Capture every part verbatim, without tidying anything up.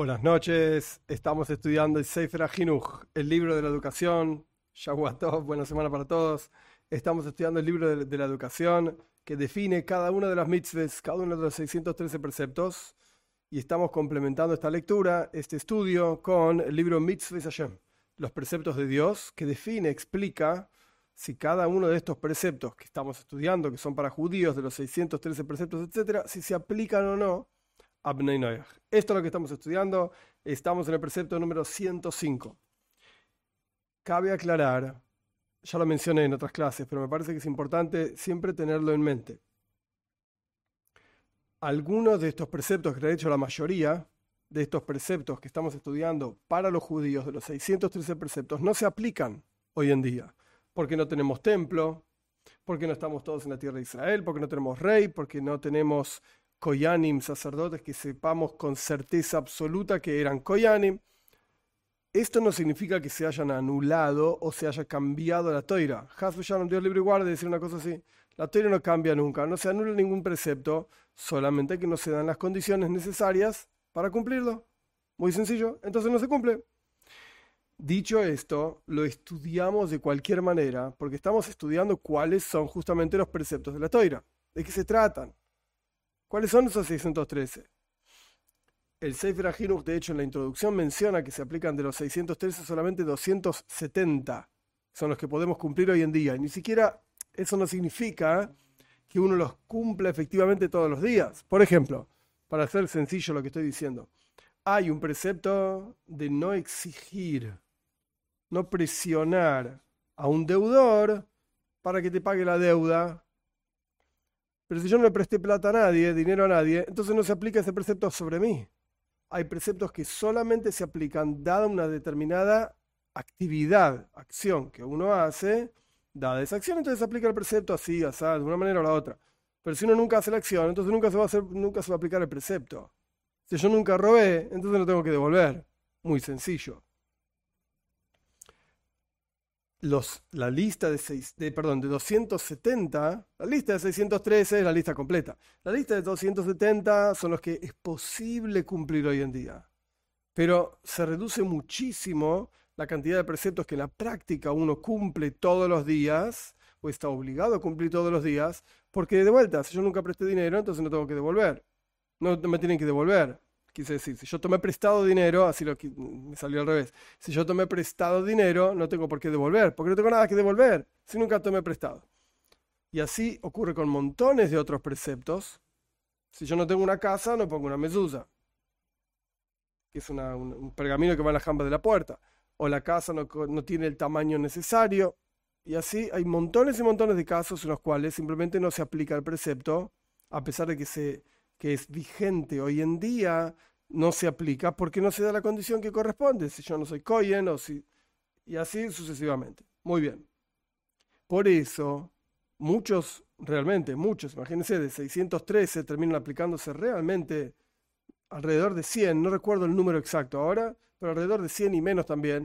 Buenas noches, estamos estudiando el Sefer HaChinuch, el libro de la educación. Shavua Tov, buena semana para todos. Estamos estudiando el libro de, de la educación que define cada una de las mitzvahs, cada uno de los seiscientos trece preceptos, y estamos complementando esta lectura, este estudio, con el libro Mitzvahs Hashem, los preceptos de Dios, que define, explica si cada uno de estos preceptos que estamos estudiando, que son para judíos, de los seiscientos trece preceptos, etcétera, si se aplican o no a Bnei Noach. Esto es lo que estamos estudiando. Estamos en el precepto número ciento cinco. Cabe aclarar, ya lo mencioné en otras clases, pero me parece que es importante siempre tenerlo en mente. Algunos de estos preceptos, que de hecho la mayoría de estos preceptos que estamos estudiando para los judíos, de los seiscientos trece preceptos, no se aplican hoy en día, porque no tenemos templo, porque no estamos todos en la tierra de Israel, porque no tenemos rey, porque no tenemos Koyanim, sacerdotes que sepamos con certeza absoluta que eran Koyanim. Esto no significa que se hayan anulado o se haya cambiado la Toira. Hasbu Shalom, Dios libre y guarde, decir una cosa así. La Toira no cambia nunca, no se anula ningún precepto, solamente que no se dan las condiciones necesarias para cumplirlo. Muy sencillo, entonces no se cumple. Dicho esto, lo estudiamos de cualquier manera, porque estamos estudiando cuáles son justamente los preceptos de la Toira. ¿De qué se tratan? ¿Cuáles son esos seiscientos trece? El Sefer HaChinuch, de hecho, en la introducción menciona que se aplican de los seiscientos trece solamente doscientos setenta. Son los que podemos cumplir hoy en día. Y ni siquiera eso no significa que uno los cumpla efectivamente todos los días. Por ejemplo, para hacer sencillo lo que estoy diciendo, hay un precepto de no exigir, no presionar a un deudor para que te pague la deuda. Pero si yo no le presté plata a nadie, dinero a nadie, entonces no se aplica ese precepto sobre mí. Hay preceptos que solamente se aplican dada una determinada actividad, acción que uno hace, dada esa acción, entonces se aplica el precepto así, así, de una manera o la otra. Pero si uno nunca hace la acción, entonces nunca se va a hacer, nunca se va a aplicar el precepto. Si yo nunca robé, entonces no tengo que devolver. Muy sencillo. Los, la lista de, seis, de, perdón, de doscientos setenta, la lista de seiscientos trece es la lista completa. La lista de doscientos setenta son los que es posible cumplir hoy en día. Pero se reduce muchísimo la cantidad de preceptos que en la práctica uno cumple todos los días, o está obligado a cumplir todos los días, porque de vuelta, si yo nunca presté dinero, entonces no tengo que devolver. No, no me tienen que devolver. Quise decir, si yo tomé prestado dinero, así lo que me salió al revés. Si yo tomé prestado dinero, no tengo por qué devolver, porque no tengo nada que devolver, si nunca tomé prestado. Y así ocurre con montones de otros preceptos. Si yo no tengo una casa, no pongo una mezuzá, que es una, un, un pergamino que va en la jamba de la puerta. O la casa no, no tiene el tamaño necesario. Y así hay montones y montones de casos en los cuales simplemente no se aplica el precepto, a pesar de que se... que es vigente hoy en día, no se aplica porque no se da la condición que corresponde, si yo no soy Kohen o si... y así sucesivamente. Muy bien. Por eso, muchos, realmente muchos, imagínense, de seiscientos trece terminan aplicándose realmente alrededor de cien, no recuerdo el número exacto ahora, pero alrededor de cien y menos también.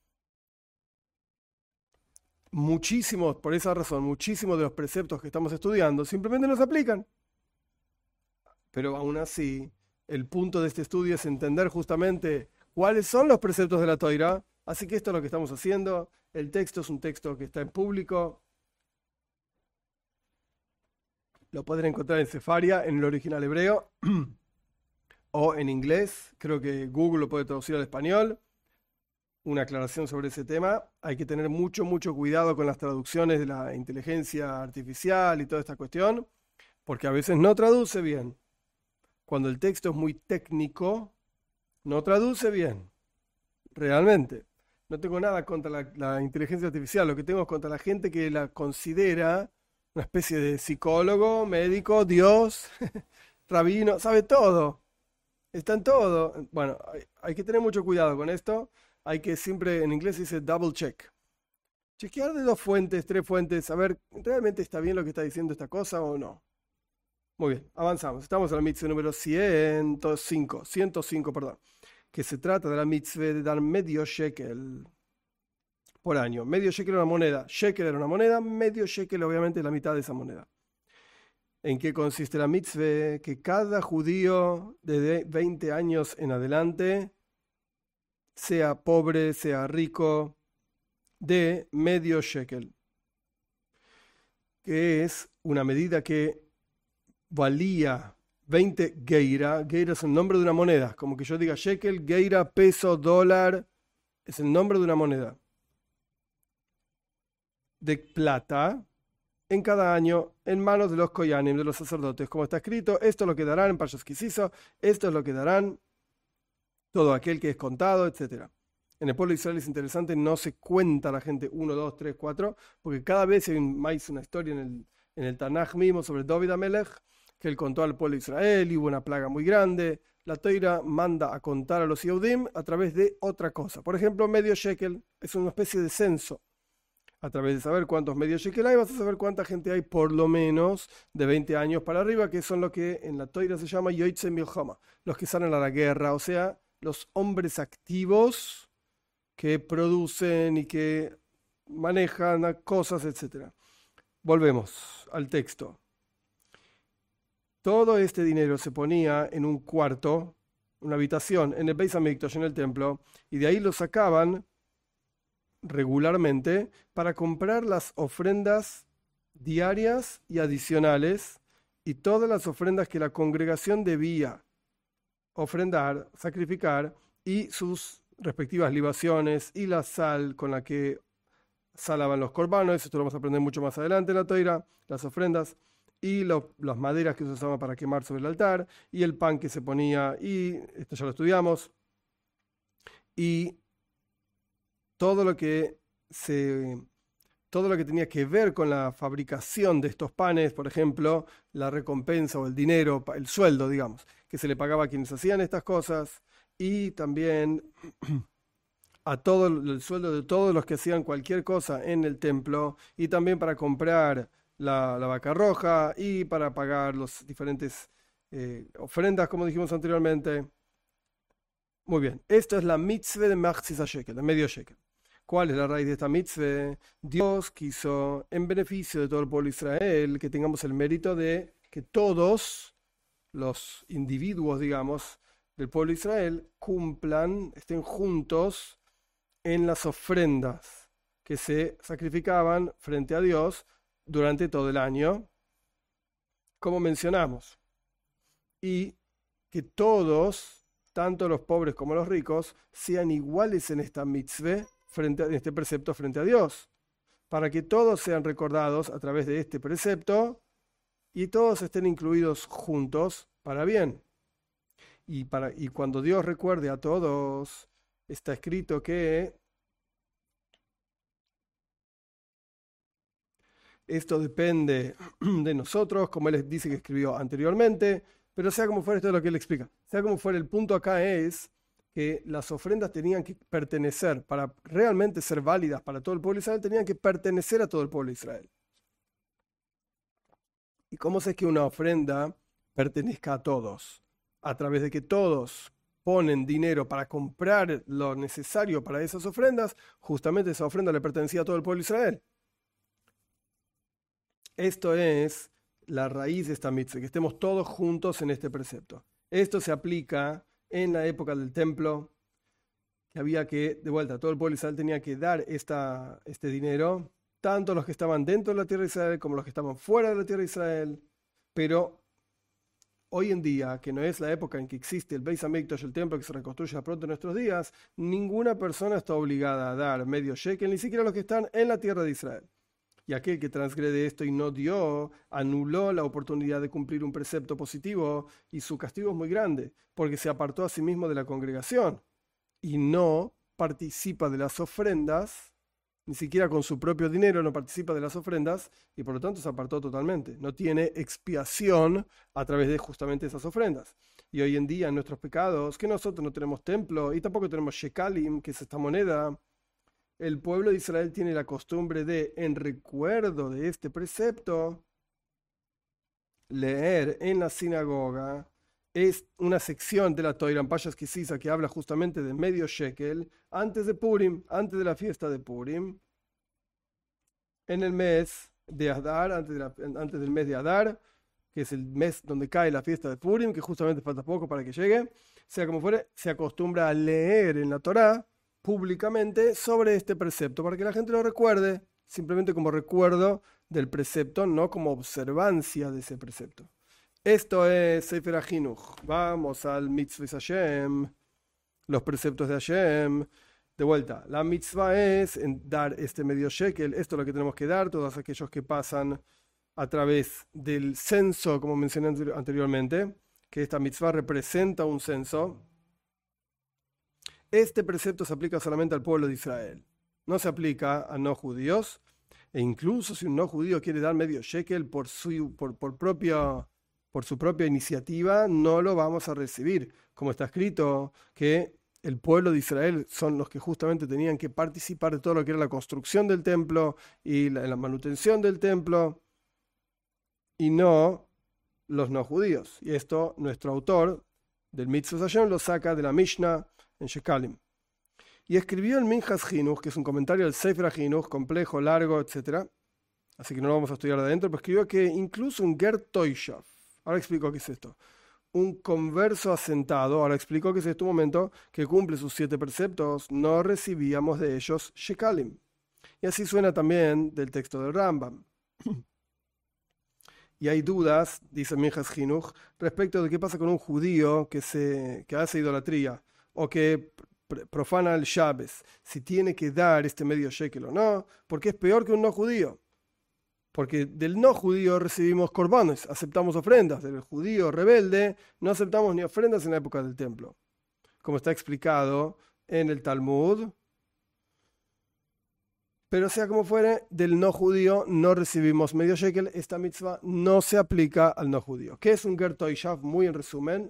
Muchísimos, por esa razón, muchísimos de los preceptos que estamos estudiando simplemente no se aplican. Pero aún así, el punto de este estudio es entender justamente cuáles son los preceptos de la Toira. Así que esto es lo que estamos haciendo. El texto es un texto que está en público. Lo pueden encontrar en Sefaria, en el original hebreo, o en inglés. Creo que Google lo puede traducir al español. Una aclaración sobre ese tema. Hay que tener mucho, mucho cuidado con las traducciones de la inteligencia artificial y toda esta cuestión, porque a veces no traduce bien. Cuando el texto es muy técnico, no traduce bien, realmente. No tengo nada contra la, la inteligencia artificial, lo que tengo es contra la gente que la considera una especie de psicólogo, médico, Dios, rabino, sabe todo, está en todo. Bueno, hay, hay que tener mucho cuidado con esto, hay que siempre, en inglés se dice double check. Chequear de dos fuentes, tres fuentes, a ver, ¿realmente está bien lo que está diciendo esta cosa o no? Muy bien, avanzamos. Estamos en la mitzvah número ciento cinco, ciento cinco, perdón, que se trata de la mitzvah de dar medio shekel por año. Medio shekel era una moneda, shekel era una moneda, medio shekel obviamente la mitad de esa moneda. ¿En qué consiste la mitzvah? Que cada judío de veinte años en adelante, sea pobre, sea rico, de medio shekel, que es una medida que valía veinte geira. Geira es el nombre de una moneda, como que yo diga shekel, geira, peso, dólar, es el nombre de una moneda de plata en cada año en manos de los koyanim, de los sacerdotes, como está escrito, esto es lo que darán en Parshas Kisisa, esto es lo que darán todo aquel que es contado, etcétera. En el pueblo de Israel es interesante, no se cuenta la gente uno, dos, tres, cuatro, porque cada vez hay más una historia en el, en el Tanaj mismo sobre David Amelech, que él contó al pueblo de Israel y hubo una plaga muy grande. La Toira manda a contar a los Yehudim a través de otra cosa. Por ejemplo, medio shekel es una especie de censo. A través de saber cuántos medio shekel hay, vas a saber cuánta gente hay por lo menos de veinte años para arriba, que son lo que en la Toira se llama Yoitze Milchama, los que salen a la guerra, o sea, los hombres activos que producen y que manejan cosas, etcétera. Volvemos al texto. Todo este dinero se ponía en un cuarto, una habitación, en el Beis Hamikdash, en el templo, y de ahí lo sacaban regularmente para comprar las ofrendas diarias y adicionales y todas las ofrendas que la congregación debía ofrendar, sacrificar, y sus respectivas libaciones y la sal con la que salaban los corbanos. Esto lo vamos a aprender mucho más adelante en la Toira, las ofrendas y lo, las maderas que se usaban para quemar sobre el altar y el pan que se ponía, y esto ya lo estudiamos, y todo lo que se todo lo que tenía que ver con la fabricación de estos panes, por ejemplo, la recompensa o el dinero, el sueldo, digamos, que se le pagaba a quienes hacían estas cosas, y también a todo el sueldo de todos los que hacían cualquier cosa en el templo, y también para comprar la, la vaca roja y para pagar las diferentes eh, ofrendas, como dijimos anteriormente. Muy bien, esto es la mitzvah de Machzis HaShekel, de medio shekel. ¿Cuál es la raíz de esta mitzvah? Dios quiso, en beneficio de todo el pueblo de Israel, que tengamos el mérito de que todos los individuos, digamos, del pueblo de Israel cumplan, estén juntos en las ofrendas que se sacrificaban frente a Dios durante todo el año, como mencionamos, y que todos, tanto los pobres como los ricos, sean iguales en esta mitzvah, frente a, en este precepto frente a Dios, para que todos sean recordados a través de este precepto y todos estén incluidos juntos para bien. Y, para, y cuando Dios recuerde a todos, está escrito que esto depende de nosotros, como él dice que escribió anteriormente, pero sea como fuera, esto es lo que él explica. Sea como fuera, el punto acá es que las ofrendas tenían que pertenecer, para realmente ser válidas para todo el pueblo de Israel, tenían que pertenecer a todo el pueblo de Israel. ¿Y cómo sé que una ofrenda pertenezca a todos? A través de que todos ponen dinero para comprar lo necesario para esas ofrendas, justamente esa ofrenda le pertenecía a todo el pueblo de Israel. Esto es la raíz de esta mitzvah, que estemos todos juntos en este precepto. Esto se aplica en la época del templo, que había que, de vuelta, todo el pueblo de Israel tenía que dar esta, este dinero, tanto los que estaban dentro de la tierra de Israel como los que estaban fuera de la tierra de Israel. Pero hoy en día, que no es la época en que existe el Beis Hamikdash, el templo que se reconstruye pronto en nuestros días, ninguna persona está obligada a dar medio shekel, ni siquiera los que están en la tierra de Israel. Y aquel que transgrede esto y no dio, anuló la oportunidad de cumplir un precepto positivo, y su castigo es muy grande, porque se apartó a sí mismo de la congregación y no participa de las ofrendas, ni siquiera con su propio dinero no participa de las ofrendas, y por lo tanto se apartó totalmente. No tiene expiación a través de justamente esas ofrendas. Y hoy en día en nuestros pecados, que nosotros no tenemos templo y tampoco tenemos shekalim, que es esta moneda, el pueblo de Israel tiene la costumbre de, en recuerdo de este precepto, leer en la sinagoga es una sección de la Toira en Parshas Kisisa que habla justamente de medio shekel antes de Purim, antes de la fiesta de Purim, en el mes de Adar, antes, de la, antes del mes de Adar, que es el mes donde cae la fiesta de Purim, que justamente falta poco para que llegue, sea como fuere, se acostumbra a leer en la Torá públicamente sobre este precepto, para que la gente lo recuerde, simplemente como recuerdo del precepto, no como observancia de ese precepto. Esto es Sefer HaChinuch. Vamos al Mitzvah Hashem, los preceptos de Hashem. De vuelta, la mitzvah es en dar este medio shekel, esto es lo que tenemos que dar, todos aquellos que pasan a través del censo, como mencioné anteriormente, que esta mitzvah representa un censo. Este precepto se aplica solamente al pueblo de Israel, no se aplica a no judíos, e incluso si un no judío quiere dar medio shekel por su, por, por, propia, por su propia iniciativa, no lo vamos a recibir, como está escrito que el pueblo de Israel son los que justamente tenían que participar de todo lo que era la construcción del templo y la, la manutención del templo, y no los no judíos. Y esto nuestro autor del Mitzvah Hashem lo saca de la Mishnah en Shekalim. Y escribió el Minhas Chinuch, que es un comentario del Sefer HaChinuch, complejo, largo, etcétera. Así que no lo vamos a estudiar de adentro, pero escribió que incluso un Ger Toishav, ahora explico qué es esto, un converso asentado, ahora explico que es este momento, que cumple sus siete preceptos, no recibíamos de ellos shekalim. Y así suena también del texto del Rambam. Y hay dudas, dice Minhas Chinuch, respecto de qué pasa con un judío que, se, que hace idolatría o que profana el Shabbos, si tiene que dar este medio shekel o no, porque es peor que un no judío. Porque del no judío recibimos corbanos, aceptamos ofrendas. Del judío rebelde no aceptamos ni ofrendas en la época del templo. Como está explicado en el Talmud. Pero sea como fuere, del no judío no recibimos medio shekel. Esta mitzvah no se aplica al no judío. ¿Qué es un Ger Toishav? Muy en resumen,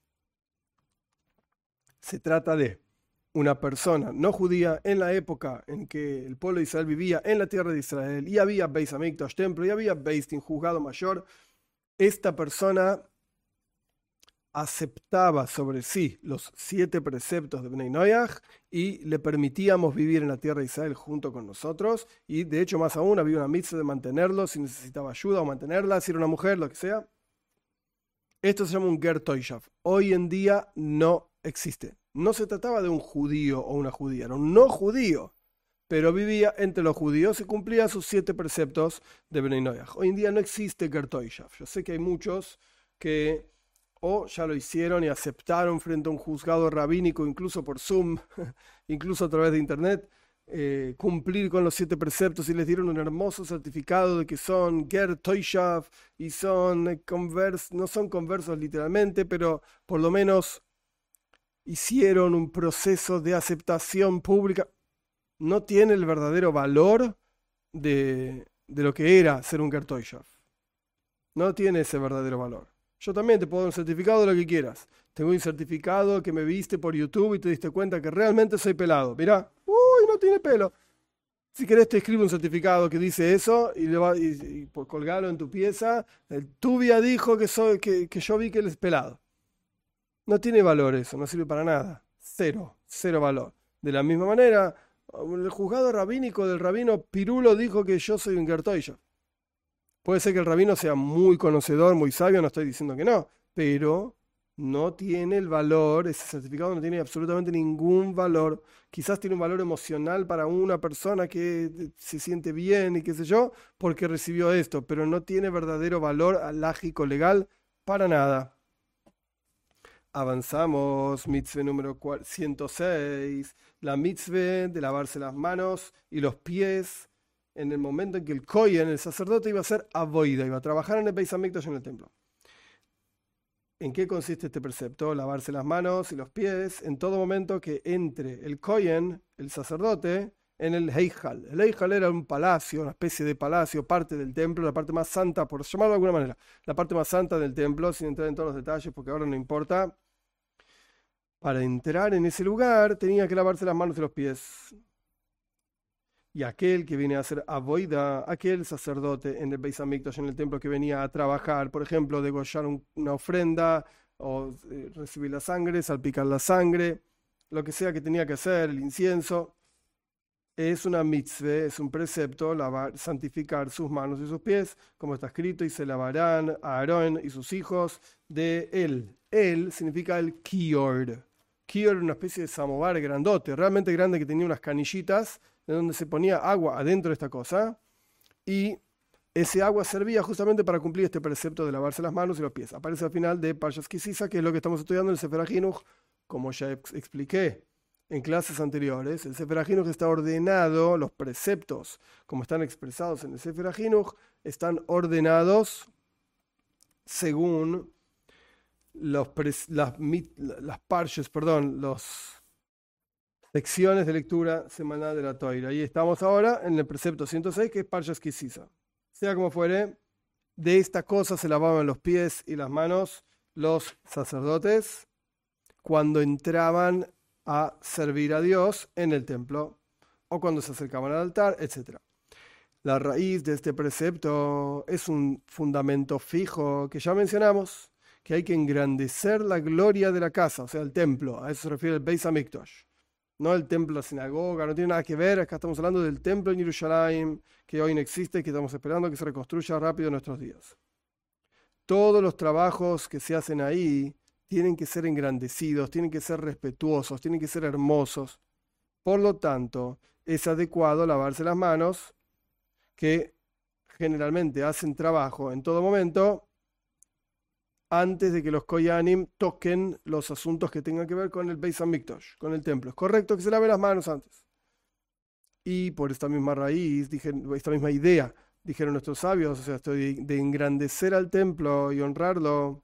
se trata de una persona no judía en la época en que el pueblo de Israel vivía en la tierra de Israel y había Beis Hamikdash, templo, y había Beis Din, juzgado mayor. Esta persona aceptaba sobre sí los siete preceptos de Bnei Noach y le permitíamos vivir en la tierra de Israel junto con nosotros, y de hecho más aún había una mitzvah de mantenerlo si necesitaba ayuda o mantenerla, si era una mujer, lo que sea. Esto se llama un Ger Toishav. Hoy en día no existe. No se trataba de un judío o una judía, era un no judío, pero vivía entre los judíos y cumplía sus siete preceptos de Bnei Noach. Hoy en día no existe Ger Toishav. Yo sé que hay muchos que o ya lo hicieron y aceptaron frente a un juzgado rabínico, incluso por Zoom, incluso a través de internet, eh, cumplir con los siete preceptos, y les dieron un hermoso certificado de que son Ger Toishav y son convers, no son conversos literalmente, pero por lo menos hicieron un proceso de aceptación pública. No tiene el verdadero valor de, de lo que era ser un Ger Toishav. No tiene ese verdadero valor. Yo también te puedo dar un certificado de lo que quieras. Tengo un certificado que me viste por YouTube y te diste cuenta que realmente soy pelado. Mirá, uy, no tiene pelo. Si querés te escribo un certificado que dice eso y, le va, y, y por colgarlo en tu pieza. El Tubia dijo que, soy, que, que yo vi que él es pelado. No tiene valor eso, no sirve para nada. Cero, cero valor. De la misma manera, el juzgado rabínico del rabino Pirulo dijo que yo soy un Ger Toishav. Puede ser que el rabino sea muy conocedor, muy sabio, no estoy diciendo que no, pero no tiene el valor, ese certificado no tiene absolutamente ningún valor. Quizás tiene un valor emocional para una persona que se siente bien y qué sé yo, porque recibió esto, pero no tiene verdadero valor alágico legal para nada. Avanzamos, mitzvah número ciento seis, la mitzvah de lavarse las manos y los pies en el momento en que el Kohen, el sacerdote, iba a hacer avoida, iba a trabajar en el Beis Hamikdash, en el templo. ¿En qué consiste este precepto? Lavarse las manos y los pies en todo momento que entre el Kohen, el sacerdote, en el Heichal. El Heichal era un palacio, una especie de palacio, parte del templo, la parte más santa, por llamarlo de alguna manera, la parte más santa del templo, sin entrar en todos los detalles porque ahora no importa. Para entrar en ese lugar tenía que lavarse las manos y los pies. Y aquel que viene a hacer avoida, aquel sacerdote en el Beis Hamikdash, en el templo, que venía a trabajar, por ejemplo, degollar un, una ofrenda, o eh, recibir la sangre, salpicar la sangre, lo que sea que tenía que hacer, el incienso, es una mitzvah, es un precepto, lavar, santificar sus manos y sus pies, como está escrito, y se lavarán a Aarón y sus hijos de él. Él significa el kior. Kior era una especie de samovar grandote, realmente grande, que tenía unas canillitas de donde se ponía agua adentro de esta cosa, y ese agua servía justamente para cumplir este precepto de lavarse las manos y los pies. Aparece al final de Parshas Ki Sisa, que es lo que estamos estudiando en el Sefer HaChinuch, como ya ex- expliqué en clases anteriores. El Sefer HaChinuch está ordenado, los preceptos, como están expresados en el Sefer HaChinuch, están ordenados según los pres- las, mit- las parches, perdón, las secciones de lectura semanal de la Toira. Y estamos ahora en el precepto ciento seis, que es Parshas Ki Sisa. Sea como fuere, de esta cosa se lavaban los pies y las manos los sacerdotes cuando entraban a servir a Dios en el templo o cuando se acercaban al altar, etcétera. La raíz de este precepto es un fundamento fijo que ya mencionamos, que hay que engrandecer la gloria de la casa, o sea, el templo. A eso se refiere el Beis Hamikdash. No el templo, la sinagoga, no tiene nada que ver. Acá estamos hablando del templo en Jerusalén, que hoy no existe y que estamos esperando que se reconstruya rápido en nuestros días. Todos los trabajos que se hacen ahí tienen que ser engrandecidos, tienen que ser respetuosos, tienen que ser hermosos. Por lo tanto, es adecuado lavarse las manos, que generalmente hacen trabajo en todo momento, antes de que los Koyanim toquen los asuntos que tengan que ver con el Beis Hamikdash, con el templo. Es correcto que se laven las manos antes. Y por esta misma raíz, dije, esta misma idea, dijeron nuestros sabios, o sea, esto de, de engrandecer al templo y honrarlo,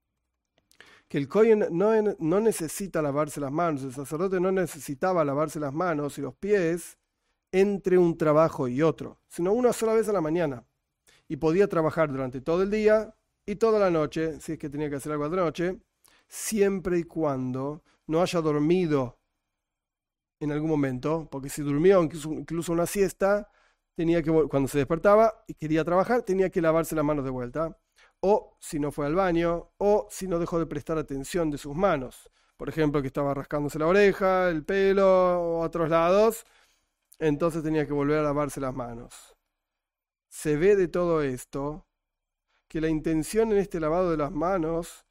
que el Kohen no, no necesita lavarse las manos, el sacerdote no necesitaba lavarse las manos y los pies entre un trabajo y otro, sino una sola vez a la mañana. Y podía trabajar durante todo el día y toda la noche, si es que tenía que hacer algo de noche, siempre y cuando no haya dormido en algún momento, porque si durmió incluso, incluso una siesta, tenía que, cuando se despertaba y quería trabajar, tenía que lavarse las manos de vuelta, o si no fue al baño, o si no dejó de prestar atención de sus manos, por ejemplo, que estaba rascándose la oreja, el pelo, o a otros lados, entonces tenía que volver a lavarse las manos. Se ve de todo esto que la intención en este lavado de las manos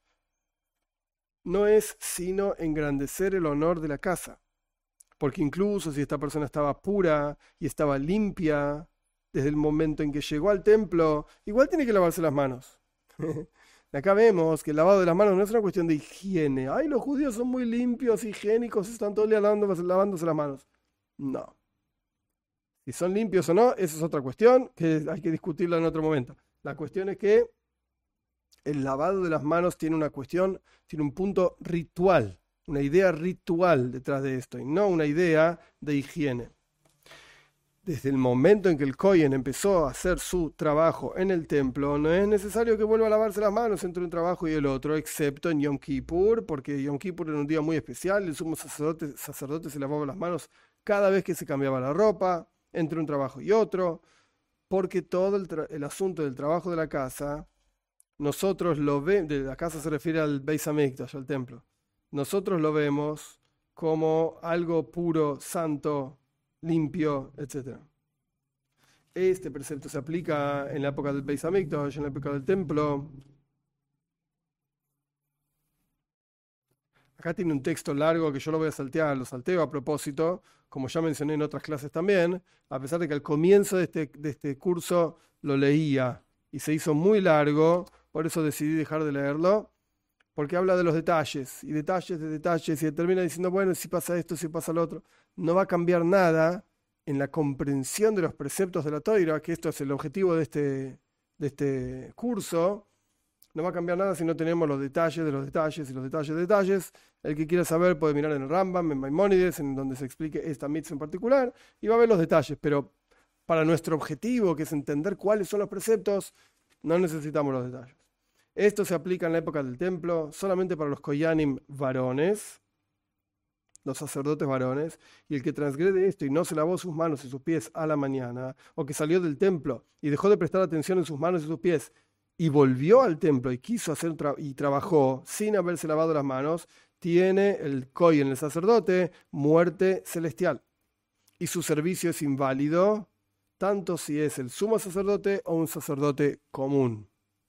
no es sino engrandecer el honor de la casa. Porque incluso si esta persona estaba pura y estaba limpia desde el momento en que llegó al templo, igual tiene que lavarse las manos. Acá vemos que el lavado de las manos no es una cuestión de higiene. Ay, los judíos son muy limpios, higiénicos, están todo el día lavándose, lavándose las manos. No. Si son limpios o no, esa es otra cuestión que hay que discutirla en otro momento. La cuestión es que el lavado de las manos tiene una cuestión, tiene un punto ritual, una idea ritual detrás de esto, y no una idea de higiene. Desde el momento en que el Kohen empezó a hacer su trabajo en el templo, no es necesario que vuelva a lavarse las manos entre un trabajo y el otro, excepto en Yom Kippur, porque Yom Kippur era un día muy especial, el sumo sacerdote, sacerdote se lavaba las manos cada vez que se cambiaba la ropa, entre un trabajo y otro, porque todo el, el asunto del trabajo de la casa, nosotros lo vemos, de la casa se refiere al Beis Hamikdash, al templo, nosotros lo vemos como algo puro, santo, limpio, etcétera. Este precepto se aplica en la época del Beis Hamikdash, en la época del templo. Acá tiene un texto largo que yo lo voy a saltear, lo salteo a propósito, como ya mencioné en otras clases también, a pesar de que al comienzo de este, de este curso lo leía y se hizo muy largo, por eso decidí dejar de leerlo, porque habla de los detalles, y detalles de detalles, y termina diciendo, bueno, si pasa esto, si pasa lo otro. No va a cambiar nada en la comprensión de los preceptos de la Toira, que esto es el objetivo de este, de este curso. No va a cambiar nada si no tenemos los detalles de los detalles y los detalles de detalles. El que quiera saber puede mirar en el Rambam, en Maimónides, en donde se explique esta mitzvah en particular, y va a ver los detalles. Pero para nuestro objetivo, que es entender cuáles son los preceptos, no necesitamos los detalles. Esto se aplica en la época del templo solamente para los koyanim varones, los sacerdotes varones, y el que transgrede esto y no se lavó sus manos y sus pies a la mañana, o que salió del templo y dejó de prestar atención en sus manos y sus pies, y volvió al templo y quiso hacer tra- y trabajó sin haberse lavado las manos, tiene el kohen, el sacerdote, muerte celestial. y su servicio es inválido, tanto si es el sumo sacerdote o un sacerdote común.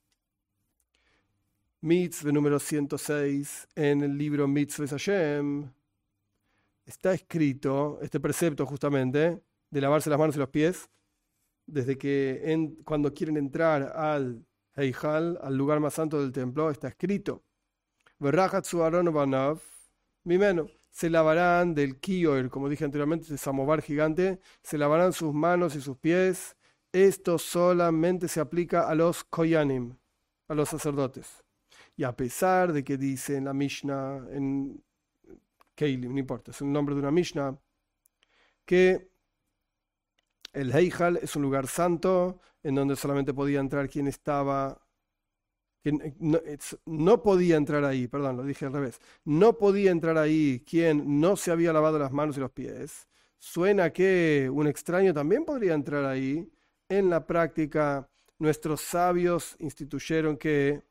Mitzvah número ciento seis, en el libro Mitzvah Hashem, está escrito este precepto justamente de lavarse las manos y los pies, desde que en, cuando quieren entrar al Heijal, al lugar más santo del templo, está escrito: Verrajatsu Aaron banav mimeno. Se lavarán del kioer, como dije anteriormente, ese samovar gigante, se lavarán sus manos y sus pies. Esto solamente se aplica a los koyanim, a los sacerdotes. Y a pesar de que dice en la Mishnah, en Keilim, no importa, es el nombre de una Mishnah, que el Heijal es un lugar santo en donde solamente podía entrar quien estaba, quien no, no podía entrar ahí, perdón, lo dije al revés, no podía entrar ahí quien no se había lavado las manos y los pies. Suena que un extraño también podría entrar ahí. En la práctica, nuestros sabios instituyeron que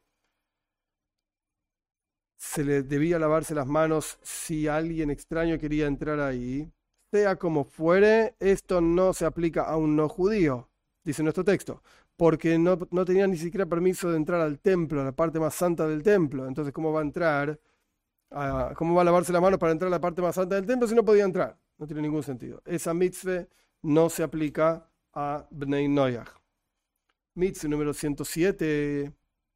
se le debía lavarse las manos si alguien extraño quería entrar ahí. Sea como fuere, esto no se aplica a un no judío, dice nuestro texto, porque no, no tenía ni siquiera permiso de entrar al templo, a la parte más santa del templo. Entonces, ¿cómo va a entrar? A, ¿Cómo va a lavarse las manos para entrar a la parte más santa del templo si no podía entrar? No tiene ningún sentido. Esa mitzvah no se aplica a Bnei Noyaj. Mitzvah número ciento siete,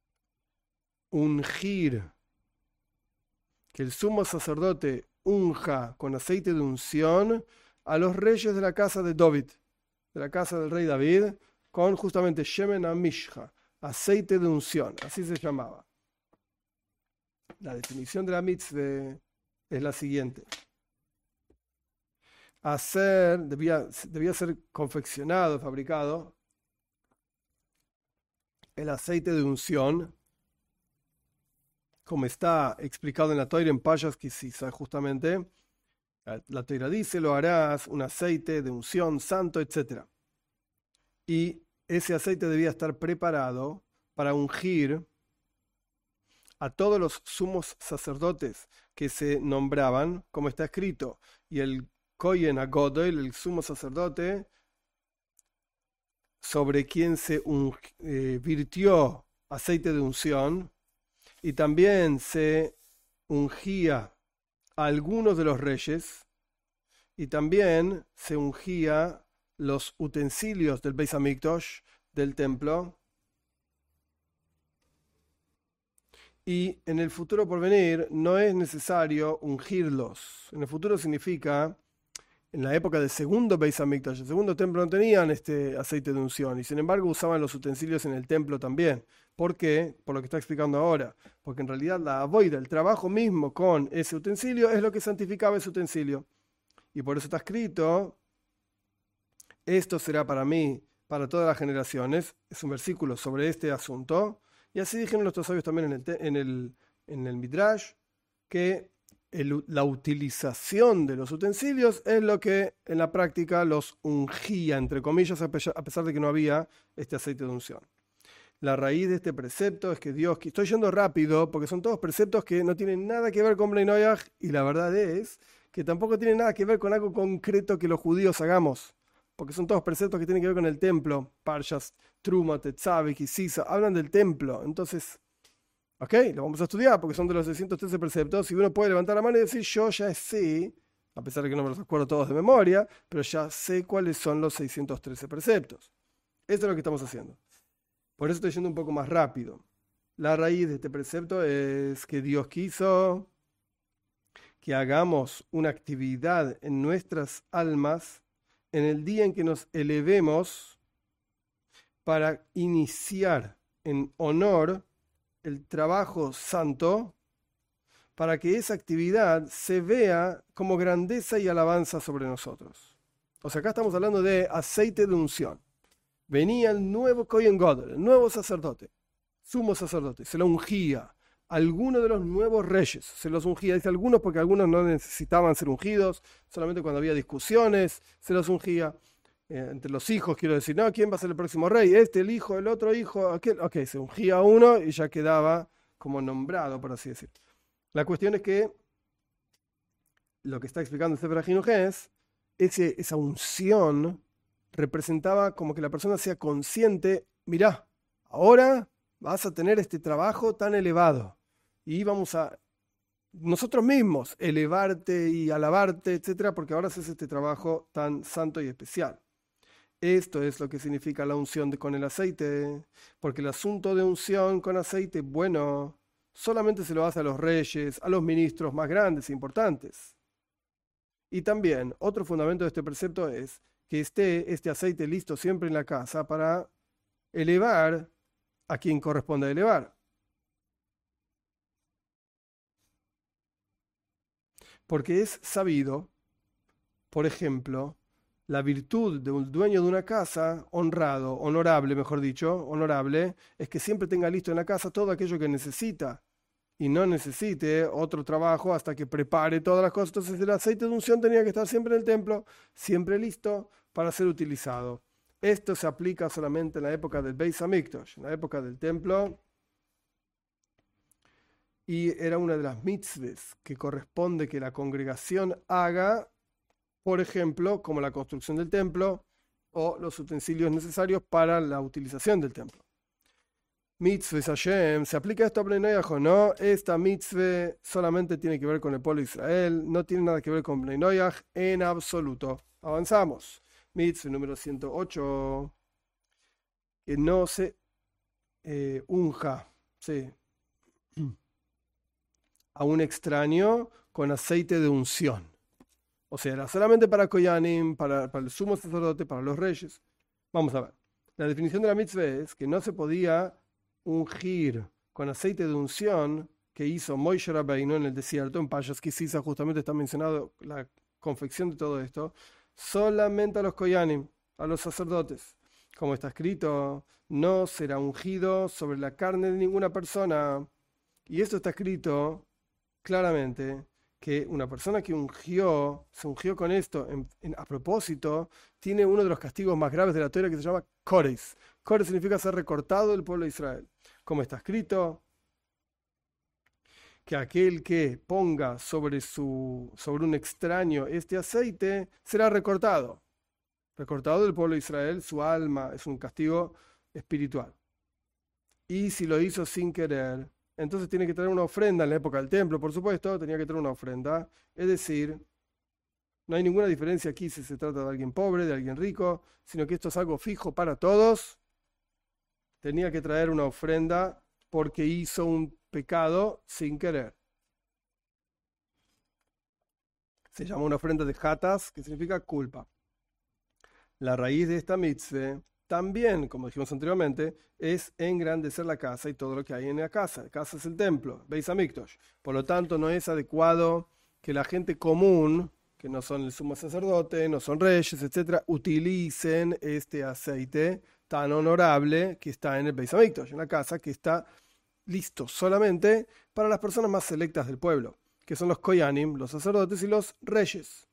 ungir. Que el sumo sacerdote unja con aceite de unción a los reyes de la casa de David, de la casa del rey David, con justamente Shemen HaMishcha, aceite de unción, así se llamaba. La definición de la mitzvah es la siguiente. Hacer, debía, debía ser confeccionado, fabricado, el aceite de unción, como está explicado en la Torá en Payas Kisisa, justamente, la Torá dice: lo harás un aceite de unción santo, etcétera. Y ese aceite debía estar preparado para ungir a todos los sumos sacerdotes que se nombraban, como está escrito, y el Kohen HaGodol, el sumo sacerdote, sobre quien se ung, eh, virtió aceite de unción, y también se ungía a algunos de los reyes, y también se ungía los utensilios del Beis Hamikdash, del templo. Y en el futuro por venir no es necesario ungirlos. En el futuro significa, en la época del segundo Beis Hamikdash, el segundo templo, no tenían este aceite de unción, y sin embargo usaban los utensilios en el templo también. ¿Por qué? Por lo que está explicando ahora. Porque en realidad la avoida, el trabajo mismo con ese utensilio, es lo que santificaba ese utensilio. Y por eso está escrito: esto será para mí, para todas las generaciones. Es un versículo sobre este asunto. Y así dijeron nuestros sabios también en el, en el, en el Midrash, que el, la utilización de los utensilios es lo que en la práctica los ungía, entre comillas, a pesar de que no había este aceite de unción. La raíz de este precepto es que Dios, estoy yendo rápido porque son todos preceptos que no tienen nada que ver con Bnei Noyaj, y la verdad es que tampoco tienen nada que ver con algo concreto que los judíos hagamos, porque son todos preceptos que tienen que ver con el templo. Parshas, Truma, Tetzaveh, Kisisa, hablan del templo. Entonces, ok, lo vamos a estudiar porque son de los seiscientos trece preceptos, y uno puede levantar la mano y decir: yo ya sé, a pesar de que no me los acuerdo todos de memoria, pero ya sé cuáles son los seiscientos trece preceptos. Esto es lo que estamos haciendo. Por eso estoy yendo un poco más rápido. La raíz de este precepto es que Dios quiso que hagamos una actividad en nuestras almas en el día en que nos elevemos para iniciar en honor el trabajo santo, para que esa actividad se vea como grandeza y alabanza sobre nosotros. O sea, acá estamos hablando de aceite de unción. Venía el nuevo Kohen Gadol, el nuevo sacerdote, sumo sacerdote, se lo ungía. Algunos de los nuevos reyes se los ungía. Dice algunos porque algunos no necesitaban ser ungidos, solamente cuando había discusiones se los ungía. Eh, entre los hijos, quiero decir, no, ¿quién va a ser el próximo rey? Este, el hijo, el otro hijo, aquel. Ok, se ungía uno y ya quedaba como nombrado, por así decirlo. La cuestión es que lo que está explicando Sefer HaChinuch es ese, esa unción representaba como que la persona sea consciente, mirá, ahora vas a tener este trabajo tan elevado y vamos a nosotros mismos elevarte y alabarte, etcétera, porque ahora haces este trabajo tan santo y especial. Esto es lo que significa la unción de, con el aceite, porque el asunto de unción con aceite, bueno, solamente se lo hace a los reyes, a los ministros más grandes e importantes. Y también otro fundamento de este precepto es que esté este aceite listo siempre en la casa para elevar a quien corresponde elevar. Porque es sabido, por ejemplo, la virtud de un dueño de una casa, honrado, honorable, mejor dicho, honorable, es que siempre tenga listo en la casa todo aquello que necesita y no necesite otro trabajo hasta que prepare todas las cosas. Entonces el aceite de unción tenía que estar siempre en el templo, siempre listo para ser utilizado. Esto se aplica solamente en la época del Beis Hamikdash, en la época del templo, y era una de las mitzvahs que corresponde que la congregación haga, por ejemplo, como la construcción del templo o los utensilios necesarios para la utilización del templo. Mitzvah Hashem, ¿se aplica esto a Bnei Noach o no? Esta mitzvah solamente tiene que ver con el pueblo de Israel, no tiene nada que ver con Bnei Noach en absoluto. Avanzamos. Mitzvah número ciento ocho, que no se eh, unja, sí, a un extraño con aceite de unción. O sea, era solamente para Koyanim, para, para el sumo sacerdote, para los reyes. Vamos a ver. La definición de la mitzvah es que no se podía ungir con aceite de unción que hizo Moishe Rabbeinu en el desierto, en Payas Kisisa, justamente está mencionado la confección de todo esto, solamente a los Koyanim, a los sacerdotes. Como está escrito, no será ungido sobre la carne de ninguna persona. Y esto está escrito claramente, que una persona que ungió, se ungió con esto en, en, a propósito, tiene uno de los castigos más graves de la Torá que se llama Kores. Kores significa ser recortado del pueblo de Israel. Como está escrito, que aquel que ponga sobre, su, sobre un extraño este aceite será recortado. Recortado del pueblo de Israel, su alma es un castigo espiritual. Y si lo hizo sin querer, entonces tiene que traer una ofrenda en la época del templo, por supuesto, tenía que traer una ofrenda. Es decir, no hay ninguna diferencia aquí si se trata de alguien pobre, de alguien rico, sino que esto es algo fijo para todos. Tenía que traer una ofrenda porque hizo un pecado sin querer. Se llama una ofrenda de jatas, que significa culpa. La raíz de esta mitzvah también, como dijimos anteriormente, es engrandecer la casa y todo lo que hay en la casa. La casa es el templo, Beis Hamikdash. Por lo tanto, no es adecuado que la gente común, que no son el sumo sacerdote, no son reyes, etcétera, utilicen este aceite tan honorable que está en el Beis Hamikdash, en la casa que está listo solamente para las personas más selectas del pueblo, que son los Koyanim, los sacerdotes y los reyes.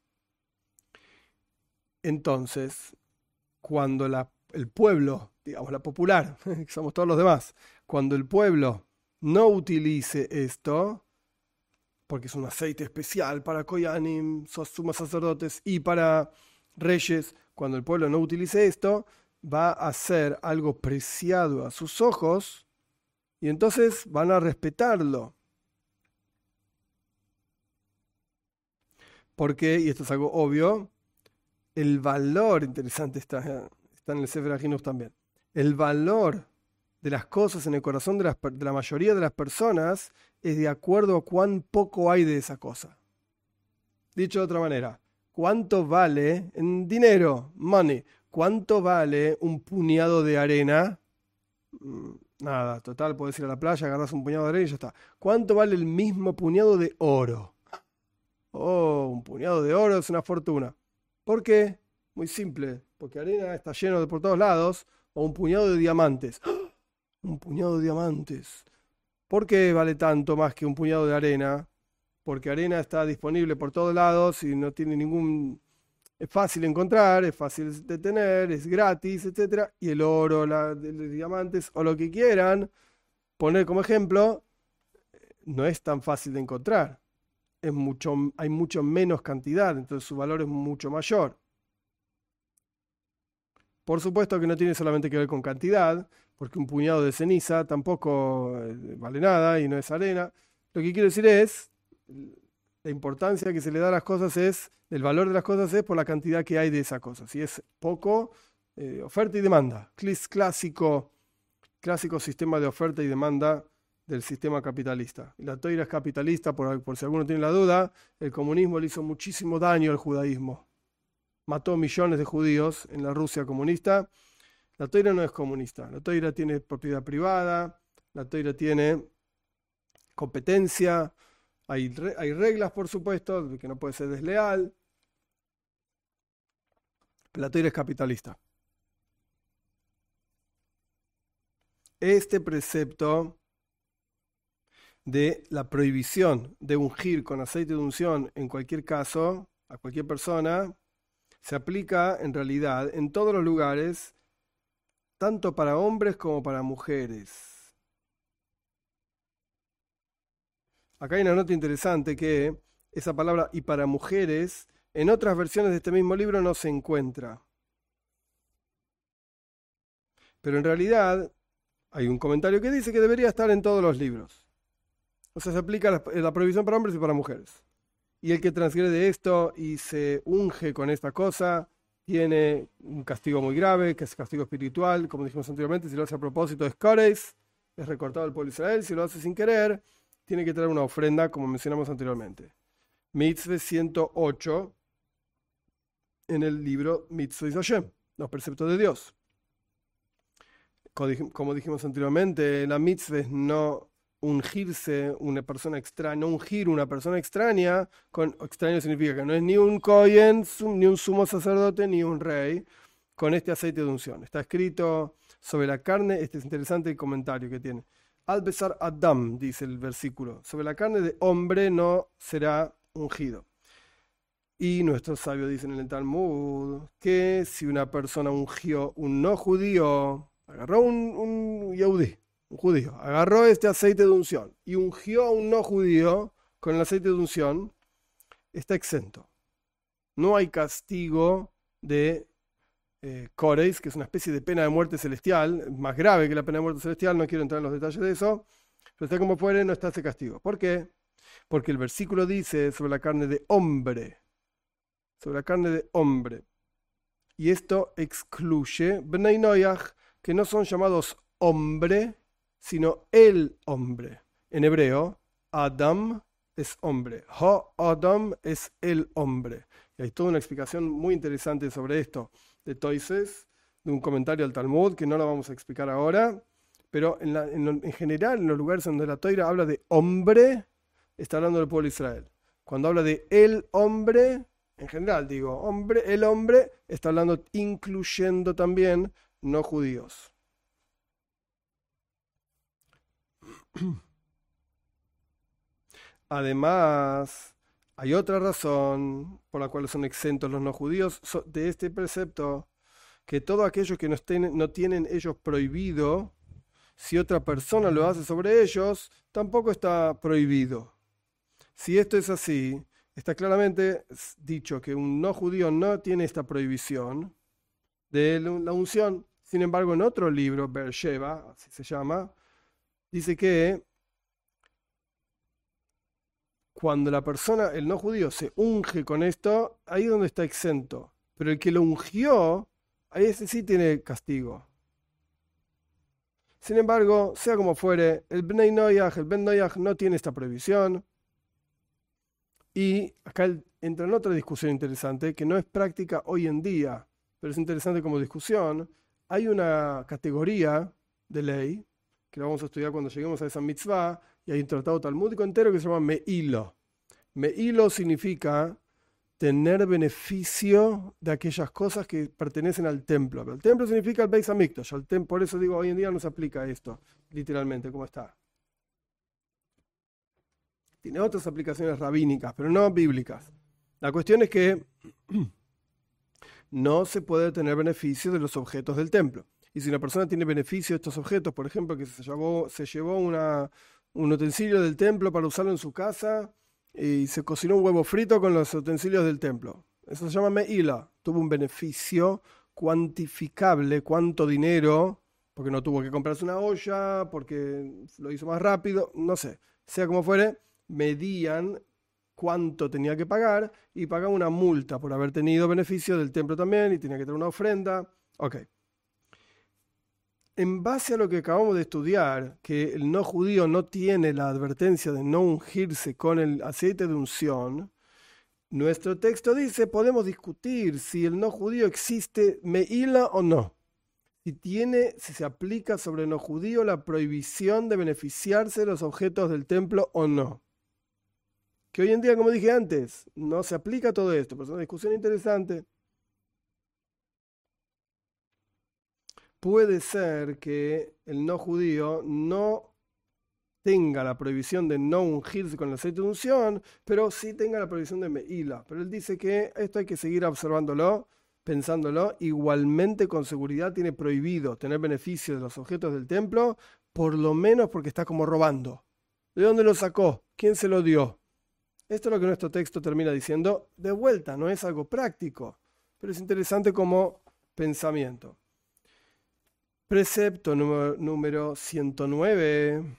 Entonces, cuando la el pueblo, digamos la popular, que somos todos los demás, cuando el pueblo no utilice esto, porque es un aceite especial para Koyanim, sumos sacerdotes y para reyes, cuando el pueblo no utilice esto, va a ser algo preciado a sus ojos y entonces van a respetarlo. Porque, y esto es algo obvio, el valor interesante está está en el Sefer HaChinuch también. El valor de las cosas en el corazón de, las, de la mayoría de las personas es de acuerdo a cuán poco hay de esa cosa. Dicho de otra manera, ¿cuánto vale en dinero, money, cuánto vale un puñado de arena? Nada, total, puedes ir a la playa, agarras un puñado de arena y ya está. ¿Cuánto vale el mismo puñado de oro? Oh, un puñado de oro es una fortuna. ¿Por qué? Muy simple, porque arena está lleno de por todos lados, o un puñado de diamantes. ¡Oh! Un puñado de diamantes. ¿Por qué vale tanto más que un puñado de arena? Porque arena está disponible por todos lados y no tiene ningún... Es fácil encontrar, es fácil de tener, es gratis, etcétera. Y el oro, la, los diamantes o lo que quieran poner como ejemplo, no es tan fácil de encontrar. es mucho, hay mucho menos cantidad, entonces su valor es mucho mayor. Por supuesto que no tiene solamente que ver con cantidad, porque un puñado de ceniza tampoco vale nada y no es arena. Lo que quiero decir es, la importancia que se le da a las cosas es, el valor de las cosas es por la cantidad que hay de esa cosa. Si es poco, eh, oferta y demanda. Clásico, clásico sistema de oferta y demanda del sistema capitalista. Y la Toira es capitalista, por, por si alguno tiene la duda, el comunismo le hizo muchísimo daño al judaísmo. Mató millones de judíos en la Rusia comunista. La Toira no es comunista. La Toira tiene propiedad privada, la Toira tiene competencia, hay, re, hay reglas, por supuesto, de que no puede ser desleal. La Toira es capitalista. Este precepto de la prohibición de ungir con aceite de unción en cualquier caso, a cualquier persona, se aplica en realidad en todos los lugares, tanto para hombres como para mujeres. Acá hay una nota interesante que esa palabra y para mujeres en otras versiones de este mismo libro no se encuentra. Pero en realidad hay un comentario que dice que debería estar en todos los libros. O sea, se aplica la, la prohibición para hombres y para mujeres. Y el que transgrede esto y se unge con esta cosa tiene un castigo muy grave, que es castigo espiritual, como dijimos anteriormente. Si lo hace a propósito es Kores, es recortado del pueblo de Israel. Si lo hace sin querer, tiene que traer una ofrenda, como mencionamos anteriormente. Mitzvah ciento ocho, en el libro Mitzvah Hashem, los preceptos de Dios. Como dijimos anteriormente, la mitzvah es no ungirse una persona extraña, no ungir una persona extraña, con extraño significa que no es ni un kohen, ni un sumo sacerdote, ni un rey, con este aceite de unción. Está escrito sobre la carne, este es interesante el comentario que tiene. Al besar Adam, dice el versículo, sobre la carne de hombre no será ungido. Y nuestros sabios dicen en el Talmud que si una persona ungió un no judío, agarró un, un yehudí, un judío, agarró este aceite de unción y ungió a un no judío con el aceite de unción, está exento. No hay castigo de eh, Kores, que es una especie de pena de muerte celestial, más grave que la pena de muerte celestial, no quiero entrar en los detalles de eso, pero está como fuere, no está ese castigo. ¿Por qué? Porque el versículo dice sobre la carne de hombre, sobre la carne de hombre. Y esto excluye Bnei Noach, que no son llamados hombre, sino el hombre. En hebreo, Adam es hombre. Ha-Adam es el hombre. Y hay toda una explicación muy interesante sobre esto de Toises, de un comentario al Talmud, que no lo vamos a explicar ahora, pero en, la, en, en general, en los lugares donde la Toira habla de hombre, está hablando del pueblo de Israel. Cuando habla de el hombre, en general digo, hombre, el hombre, está hablando incluyendo también no judíos. Además, hay otra razón por la cual son exentos los no judíos de este precepto, que todos aquellos que no, estén, no tienen ellos prohibido, si otra persona lo hace sobre ellos, tampoco está prohibido. Si esto es así, está claramente dicho que un no judío no tiene esta prohibición de la unción. Sin embargo, en otro libro, Beersheba, así se llama, dice que cuando la persona, el no judío, se unge con esto, ahí es donde está exento. Pero el que lo ungió, ahí ese sí tiene castigo. Sin embargo, sea como fuere, el Bnei Noach, el Ben Noach no tiene esta prohibición. Y acá entra en otra discusión interesante, que no es práctica hoy en día, pero es interesante como discusión. Hay una categoría de ley, que la vamos a estudiar cuando lleguemos a esa mitzvah, y hay un tratado talmúdico entero que se llama Me'ilo. Me'ilo significa tener beneficio de aquellas cosas que pertenecen al templo. Pero el templo significa el Beis Hamikdash. Por eso digo, hoy en día no se aplica esto, literalmente, como está. Tiene otras aplicaciones rabínicas, pero no bíblicas. La cuestión es que no se puede tener beneficio de los objetos del templo. Y si una persona tiene beneficio de estos objetos, por ejemplo, que se llevó, se llevó una, un utensilio del templo para usarlo en su casa y se cocinó un huevo frito con los utensilios del templo. Eso se llama me'ila. Tuvo un beneficio cuantificable, cuánto dinero, porque no tuvo que comprarse una olla, porque lo hizo más rápido, no sé. Sea como fuere, medían cuánto tenía que pagar y pagaba una multa por haber tenido beneficio del templo también y tenía que tener una ofrenda. Ok. En base a lo que acabamos de estudiar, que el no judío no tiene la advertencia de no ungirse con el aceite de unción, nuestro texto dice, podemos discutir si el no judío existe meila o no. Si tiene, si se aplica sobre el no judío la prohibición de beneficiarse de los objetos del templo o no. Que hoy en día, como dije antes, no se aplica todo esto, pero es una discusión interesante. Puede ser que el no judío no tenga la prohibición de no ungirse con el aceite de unción, pero sí tenga la prohibición de meila. Pero él dice que esto hay que seguir observándolo, pensándolo. Igualmente, con seguridad, tiene prohibido tener beneficio de los objetos del templo, por lo menos porque está como robando. ¿De dónde lo sacó? ¿Quién se lo dio? Esto es lo que nuestro texto termina diciendo. De vuelta, no es algo práctico, pero es interesante como pensamiento. Precepto número, número ciento nueve.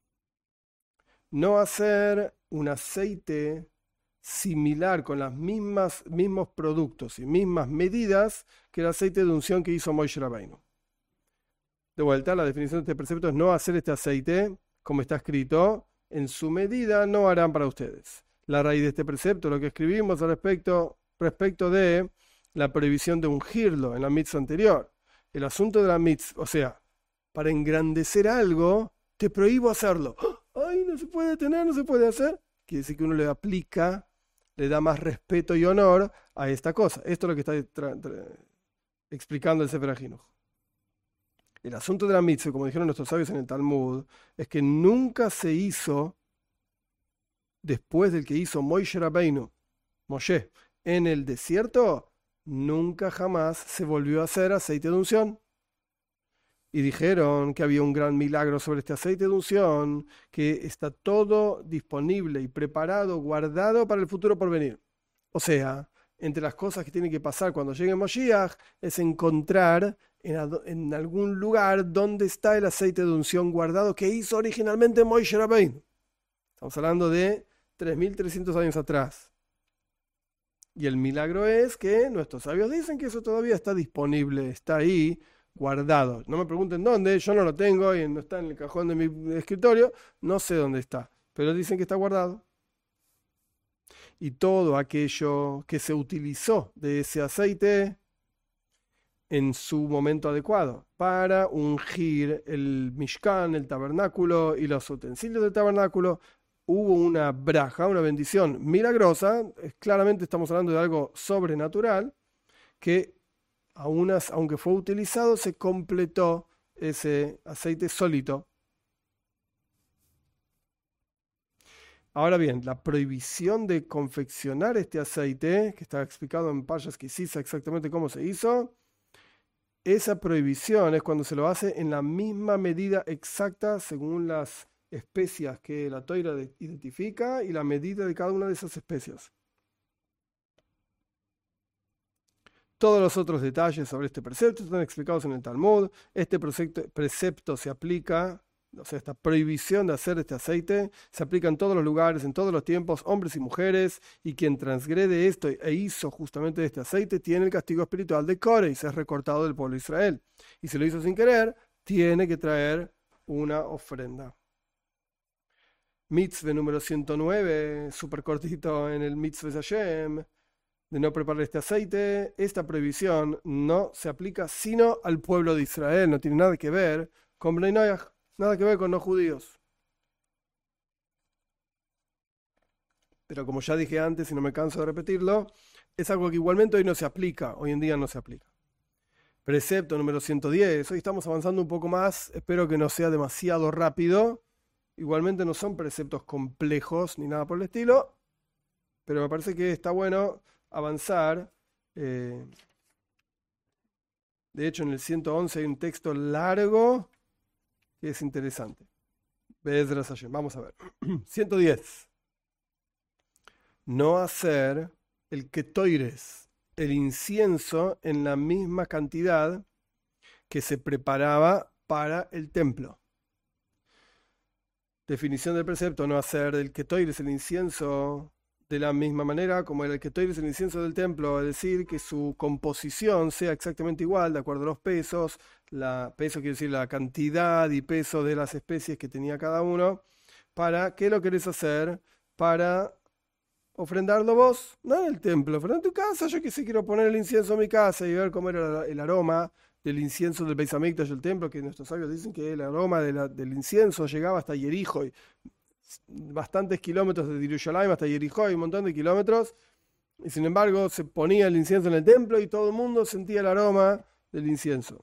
No hacer un aceite similar con los mismos productos y mismas medidas que el aceite de unción que hizo Moshe Rabbeinu. De vuelta, la definición de este precepto es no hacer este aceite, como está escrito, en su medida no harán para ustedes. La raíz de este precepto, lo que escribimos al respecto, respecto de la prohibición de ungirlo en la mitzvah anterior. El asunto de la mitzvah, o sea, para engrandecer algo, te prohíbo hacerlo. Ay, no se puede tener, no se puede hacer. Quiere decir que uno le aplica, le da más respeto y honor a esta cosa. Esto es lo que está explicando el Sefer HaChinuch. El asunto de la mitzvah, como dijeron nuestros sabios en el Talmud, es que nunca se hizo después del que hizo Moshe Rabbeinu, Moshe, en el desierto, nunca jamás se volvió a hacer aceite de unción. Y dijeron que había un gran milagro sobre este aceite de unción, que está todo disponible y preparado, guardado para el futuro por venir. O sea, entre las cosas que tienen que pasar cuando llegue Moshiach es encontrar en, en algún lugar donde está el aceite de unción guardado que hizo originalmente Moshe Rabbeinu. Estamos hablando de tres mil trescientos años atrás. Y el milagro es que nuestros sabios dicen que eso todavía está disponible, está ahí guardado. No me pregunten dónde, yo no lo tengo y no está en el cajón de mi escritorio, no sé dónde está, pero dicen que está guardado. Y todo aquello que se utilizó de ese aceite en su momento adecuado para ungir el Mishkan, el tabernáculo y los utensilios del tabernáculo, hubo una braja, una bendición milagrosa. Claramente estamos hablando de algo sobrenatural que aunque fue utilizado, se completó ese aceite solito. Ahora bien, la prohibición de confeccionar este aceite, que está explicado en Parshas Kisisa exactamente cómo se hizo, esa prohibición es cuando se lo hace en la misma medida exacta según las especias que la Toira identifica y la medida de cada una de esas especias. Todos los otros detalles sobre este precepto están explicados en el Talmud. Este precepto, precepto se aplica, o sea, esta prohibición de hacer este aceite se aplica en todos los lugares, en todos los tiempos, hombres y mujeres, y quien transgrede esto e hizo justamente este aceite tiene el castigo espiritual de Core y se es recortado del pueblo de Israel. Y si lo hizo sin querer, tiene que traer una ofrenda. Mitzvah número ciento nueve, súper cortito en el Mitzvah Hashem, de no preparar este aceite. Esta prohibición no se aplica sino al pueblo de Israel, no tiene nada que ver con Bnei Noach, nada que ver con no judíos. Pero como ya dije antes y no me canso de repetirlo, es algo que igualmente hoy no se aplica, hoy en día no se aplica. Precepto número ciento diez, hoy estamos avanzando un poco más, espero que no sea demasiado rápido. Igualmente no son preceptos complejos ni nada por el estilo, pero me parece que está bueno avanzar. Eh, de hecho, en el ciento once hay un texto largo que es interesante. Vamos a ver. ciento diez. no hacer el ketoires, el incienso en la misma cantidad que se preparaba para el templo. Definición del precepto: no hacer el ketoires, el incienso, de la misma manera como el ketoires, el incienso del templo, es decir, que su composición sea exactamente igual, de acuerdo a los pesos. La peso quiere decir la cantidad y peso de las especies que tenía cada uno. ¿Para qué lo querés hacer? Para ofrendarlo vos, no en el templo, ofrendar en tu casa. Yo que sé, quiero poner el incienso en mi casa y ver cómo era el aroma del incienso del Beis Hamikdash del templo, que nuestros sabios dicen que el aroma de la, del incienso llegaba hasta Jericho, y bastantes kilómetros de Jerusalén hasta Jericho, y un montón de kilómetros, y sin embargo se ponía el incienso en el templo y todo el mundo sentía el aroma del incienso.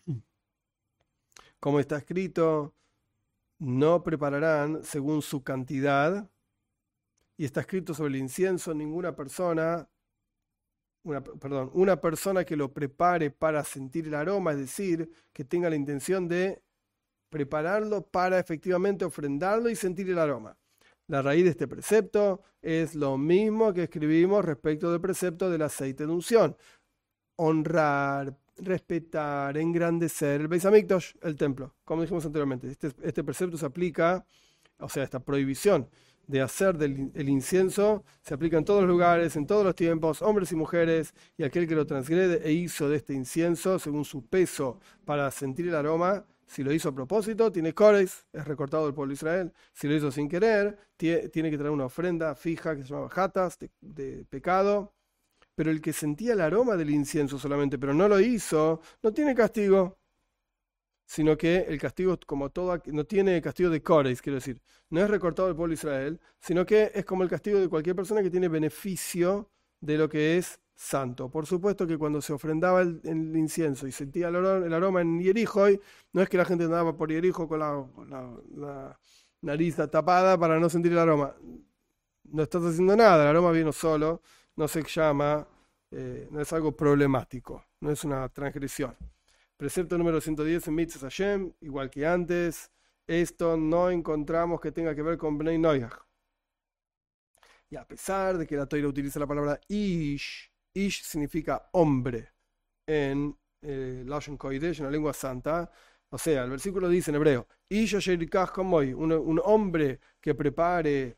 Como está escrito, no prepararán según su cantidad, y está escrito sobre el incienso: ninguna persona, una, perdón, una persona que lo prepare para sentir el aroma, es decir, que tenga la intención de prepararlo para efectivamente ofrendarlo y sentir el aroma. La raíz de este precepto es lo mismo que escribimos respecto del precepto del aceite de unción: honrar, respetar, engrandecer el Beis Hamikdash, el templo, como dijimos anteriormente. Este, este precepto se aplica, o sea, esta prohibición de hacer del, el incienso se aplica en todos los lugares, en todos los tiempos, hombres y mujeres, y aquel que lo transgrede e hizo de este incienso según su peso para sentir el aroma, si lo hizo a propósito, tiene cores, es recortado del pueblo de Israel. Si lo hizo sin querer, tiene que traer una ofrenda fija que se llama jatas, de, de pecado. Pero el que sentía el aroma del incienso solamente, pero no lo hizo, no tiene castigo, sino que el castigo, como todo, no tiene castigo de cores, quiero decir, no es recortado del pueblo de Israel, sino que es como el castigo de cualquier persona que tiene beneficio de lo que es santo. Por supuesto que cuando se ofrendaba el, el incienso y sentía el aroma, el aroma en Jericho, no es que la gente andaba por Jericho con la, la, la nariz tapada para no sentir el aroma. No estás haciendo nada, el aroma vino solo, no se llama, eh, no es algo problemático, no es una transgresión. Precepto número ciento diez en Mitzvot Hashem, igual que antes, esto no encontramos que tenga que ver con Bnei Noach. Y a pesar de que la Torá utiliza la palabra Ish, Ish significa hombre en eh, Lashon Kodesh, en la lengua santa. O sea, el versículo dice en hebreo: Ish asher yikach kamoy, un, un hombre que prepare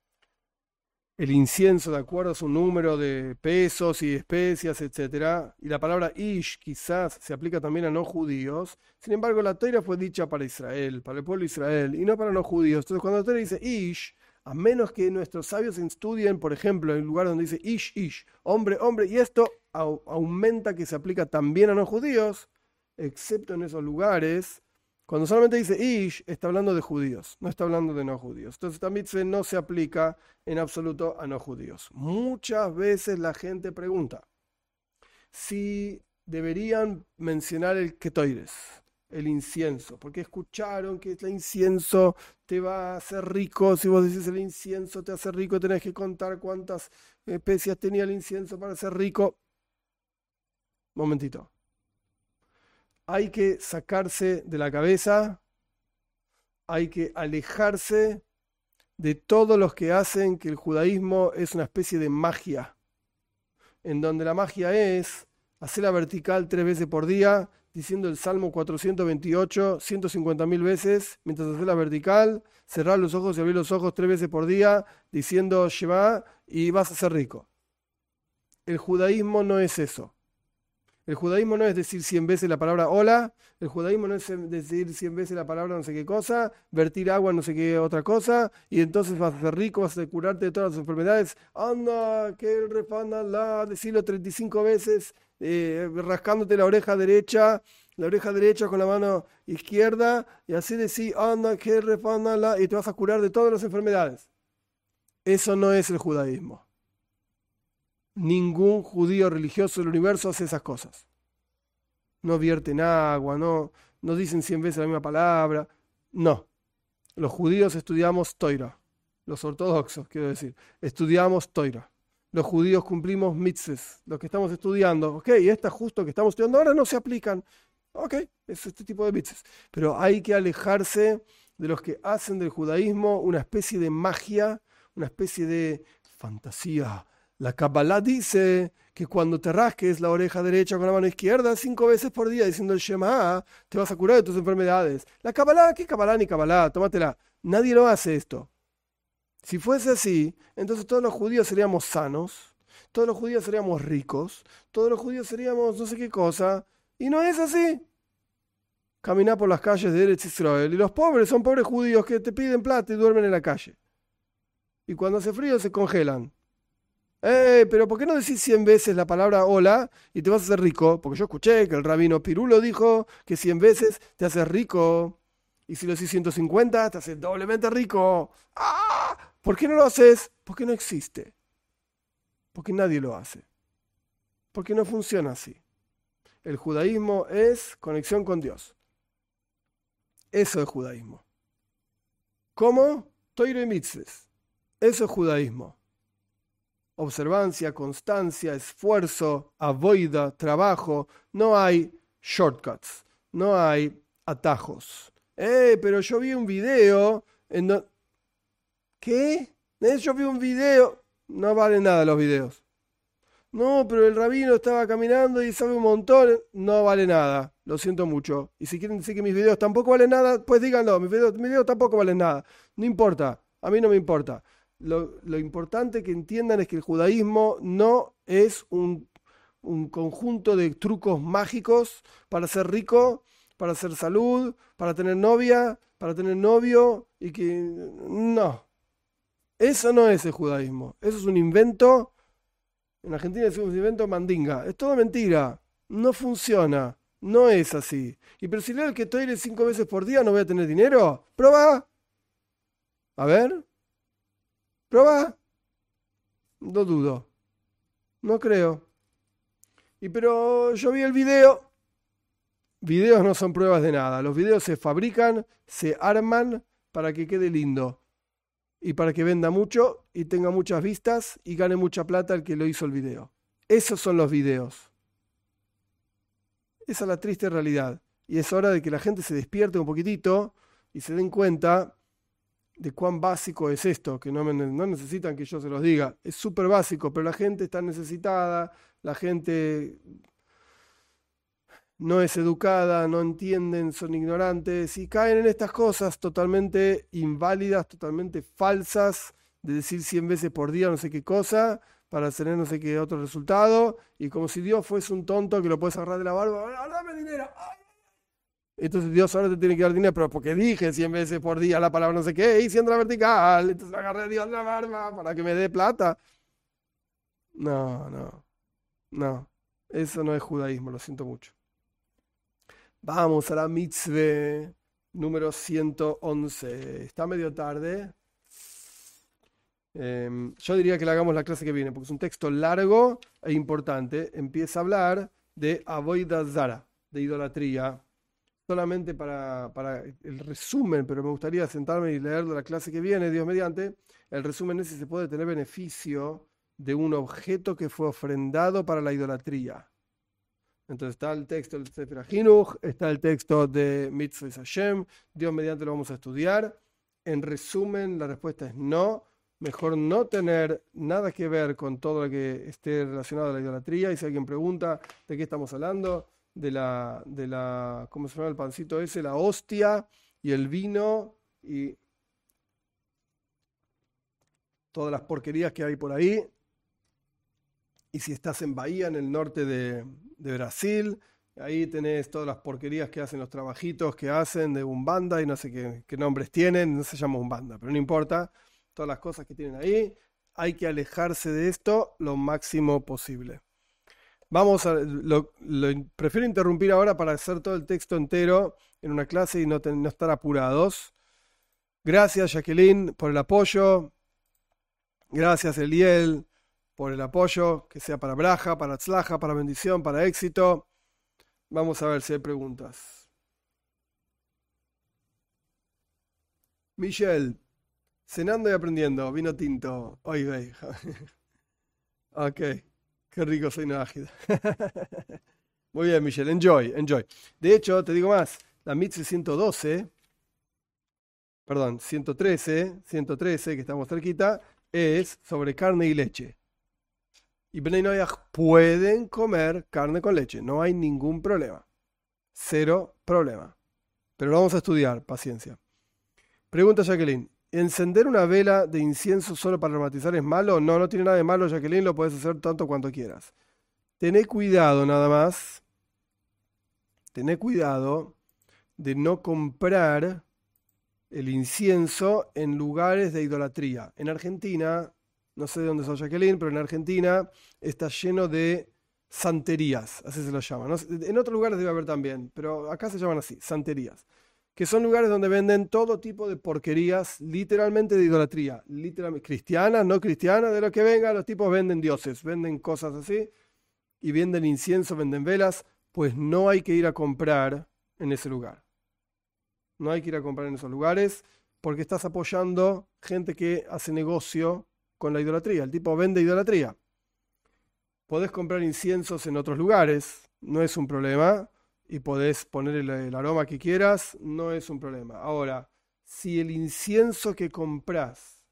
el incienso de acuerdo a su número de pesos y especias, etcétera. Y la palabra Ish quizás se aplica también a no judíos. Sin embargo, la Torá fue dicha para Israel, para el pueblo de Israel, y no para no judíos. Entonces, cuando la Torá dice Ish, a menos que nuestros sabios estudien, por ejemplo, en el lugar donde dice Ish, Ish, hombre, hombre, y esto au- aumenta que se aplica también a no judíos, excepto en esos lugares. Cuando solamente dice Ish, está hablando de judíos, no está hablando de no judíos. Entonces esta mitzvah no se aplica en absoluto a no judíos. Muchas veces la gente pregunta si deberían mencionar el ketoires, el incienso, porque escucharon que el incienso te va a hacer rico. Si vos decís el incienso te hace rico, tenés que contar cuántas especias tenía el incienso para ser rico. Momentito. Hay que sacarse de la cabeza, hay que alejarse de todos los que hacen que el judaísmo es una especie de magia, en donde la magia es hacer la vertical tres veces por día, diciendo el Salmo cuatrocientos veintiocho, ciento cincuenta mil veces, mientras haces la vertical, cerrar los ojos y abrir los ojos tres veces por día, diciendo Shema, y vas a ser rico. El judaísmo no es eso. El judaísmo no es decir cien veces la palabra hola, el judaísmo no es decir cien veces la palabra no sé qué cosa, vertir agua no sé qué otra cosa, y entonces vas a ser rico, vas a curarte de todas las enfermedades. Anda, que refana la, decirlo treinta y cinco veces, eh, rascándote la oreja derecha, la oreja derecha con la mano izquierda, y así decir, anda, que refana la, y te vas a curar de todas las enfermedades. Eso no es el judaísmo. Ningún judío religioso del universo hace esas cosas. No vierten agua, no, no dicen cien veces la misma palabra. No. Los judíos estudiamos Toira. Los ortodoxos, quiero decir, estudiamos Toira. Los judíos cumplimos mitzvahs. Lo que estamos estudiando, ok, y estas justo que estamos estudiando ahora no se aplican. Ok, es este tipo de mitzvahs. Pero hay que alejarse de los que hacen del judaísmo una especie de magia, una especie de fantasía. La Kabbalah dice que cuando te rasques la oreja derecha con la mano izquierda cinco veces por día diciendo el Shema, te vas a curar de tus enfermedades. La Kabbalah, ¿qué Kabbalah ni Kabbalah? Tómatela. Nadie lo hace esto. Si fuese así, entonces todos los judíos seríamos sanos, todos los judíos seríamos ricos, todos los judíos seríamos no sé qué cosa. Y no es así. Caminar por las calles de Eretz Israel y los pobres son pobres judíos que te piden plata y duermen en la calle. Y cuando hace frío se congelan. Eh, pero ¿por qué no decís cien veces la palabra hola y te vas a hacer rico? Porque yo escuché que el rabino Pirulo dijo que cien veces te haces rico. Y si lo decís ciento cincuenta, te haces doblemente rico. ¡Ah! ¿Por qué no lo haces? Porque no existe. Porque nadie lo hace. Porque no funciona así. El judaísmo es conexión con Dios. Eso es judaísmo. ¿Cómo? Toiro y mitzvahs. Eso es judaísmo. Observancia, constancia, esfuerzo, avoida, trabajo. No hay shortcuts. No hay atajos. Eh, pero yo vi un video en do... ¿Qué? Eh, yo vi un video. No valen nada los videos. No, pero el rabino estaba caminando y sabe un montón. No vale nada. Lo siento mucho. Y si quieren decir que mis videos tampoco valen nada, pues díganlo. Mis videos, mis videos tampoco valen nada. No importa. A mí no me importa. Lo, lo importante que entiendan es que el judaísmo no es un, un conjunto de trucos mágicos para ser rico, para hacer salud, para tener novia, para tener novio y que... No. Eso no es el judaísmo. Eso es un invento. En Argentina decimos un invento mandinga. Es todo mentira. No funciona. No es así. Y pero si leo el Ketoile cinco veces por día, ¿no voy a tener dinero? Prueba. A ver. Prueba. No dudo. No creo. Y pero yo vi el video. Videos no son pruebas de nada. Los videos se fabrican, se arman para que quede lindo. Y para que venda mucho y tenga muchas vistas y gane mucha plata el que lo hizo el video. Esos son los videos. Esa es la triste realidad. Y es hora de que la gente se despierte un poquitito y se den cuenta de cuán básico es esto, que no, me, no necesitan que yo se los diga. Es súper básico, pero la gente está necesitada, la gente no es educada, no entienden, son ignorantes y caen en estas cosas totalmente inválidas, totalmente falsas, de decir cien veces por día no sé qué cosa para tener no sé qué otro resultado, y como si Dios fuese un tonto que lo puedes agarrar de la barba, dame dinero. ¡Ay! Entonces Dios ahora te tiene que dar dinero, pero porque dije cien veces por día la palabra no sé qué, y siendo la vertical, entonces agarré a Dios de la barba para que me dé plata. No, no, no, eso no es judaísmo, lo siento mucho. Vamos a la mitzvah número ciento once. Está medio tarde. Eh, yo diría que le hagamos la clase que viene, porque es un texto largo e importante. Empieza a hablar de avoida zara, de idolatría. Solamente para, para el resumen, pero me gustaría sentarme y leer la clase que viene, Dios mediante. El resumen es si se puede tener beneficio de un objeto que fue ofrendado para la idolatría. Entonces está el texto del Sefer HaChinuch, está el texto de Mitzvot Hashem, Dios mediante lo vamos a estudiar. En resumen, la respuesta es no. Mejor no tener nada que ver con todo lo que esté relacionado a la idolatría. Y si alguien pregunta de qué estamos hablando, de la, de la ¿cómo se llama el pancito ese? La hostia y el vino y todas las porquerías que hay por ahí. Y si estás en Bahía, en el norte de, de Brasil, ahí tenés todas las porquerías que hacen los trabajitos que hacen de Umbanda y no sé qué, qué nombres tienen, no se llama Umbanda, pero no importa, todas las cosas que tienen ahí, hay que alejarse de esto lo máximo posible. Vamos a, lo, lo, prefiero interrumpir ahora para hacer todo el texto entero en una clase y no, ten, no estar apurados. Gracias, Jacqueline, por el apoyo. Gracias, Eliel, por el apoyo, que sea para braja, para tzlaja, para bendición, para éxito. Vamos a ver si hay preguntas. Michelle, cenando y aprendiendo, vino tinto. Hoy ve. Ok, qué rico soy nájida. Muy bien, Michelle, enjoy, enjoy. De hecho, te digo más, la mitzvah ciento doce, perdón, ciento trece, ciento trece, que estamos cerquita, es sobre carne y leche. Y Bnei Noach pueden comer carne con leche, no hay ningún problema. Cero problema. Pero lo vamos a estudiar, paciencia. Pregunta Jacqueline, ¿encender una vela de incienso solo para aromatizar es malo? No, no tiene nada de malo, Jacqueline, lo puedes hacer tanto cuanto quieras. Tené cuidado nada más, tené cuidado de no comprar el incienso en lugares de idolatría. En Argentina, no sé de dónde sos Jacqueline, pero en Argentina está lleno de santerías, así se lo llama. No sé, en otros lugares debe haber también, pero acá se llaman así, santerías, que son lugares donde venden todo tipo de porquerías, literalmente de idolatría, literalmente cristianas, no cristianas, de lo que venga, los tipos venden dioses, venden cosas así, y venden incienso, venden velas, pues no hay que ir a comprar en ese lugar. No hay que ir a comprar en esos lugares porque estás apoyando gente que hace negocio con la idolatría. El tipo vende idolatría. Podés comprar inciensos en otros lugares, no es un problema, y podés poner el, el aroma que quieras, no es un problema. Ahora, si el incienso que comprás,